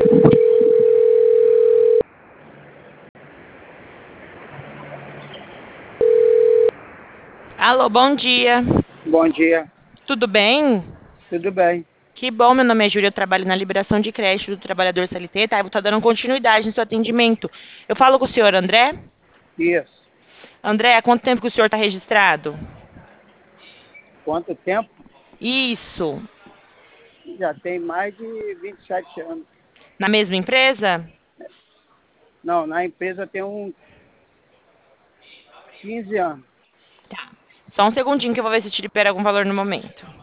Alô, bom dia. Bom dia, Tudo bem? tudo bem? Que bom, meu nome é Júlia, eu trabalho na liberação de crédito do trabalhador CLT, tá? Eu vou estar dando continuidade no seu atendimento. Eu falo com o senhor André? Isso. André, há quanto tempo que o senhor está registrado? Quanto tempo? Isso. Já tem mais de 27 anos. Na mesma empresa? Não, na empresa tem uns 15 anos. Tá. Só um segundinho que eu vou ver se te libera algum valor no momento.